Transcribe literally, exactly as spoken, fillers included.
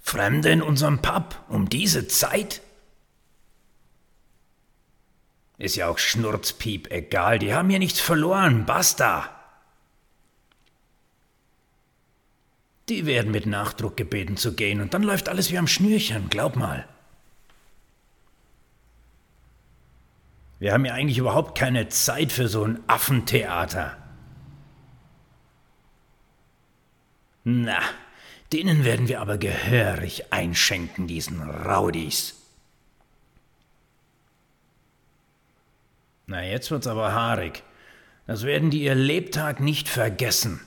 Fremde in unserem Pub um diese Zeit? Ist ja auch Schnurzpiep egal, die haben hier nichts verloren, basta. Die werden mit Nachdruck gebeten zu gehen und dann läuft alles wie am Schnürchen, glaub mal. Wir haben ja eigentlich überhaupt keine Zeit für so ein Affentheater. Na, denen werden wir aber gehörig einschenken, diesen Rowdies. Na, jetzt wird's aber haarig. Das werden die ihr Lebtag nicht vergessen.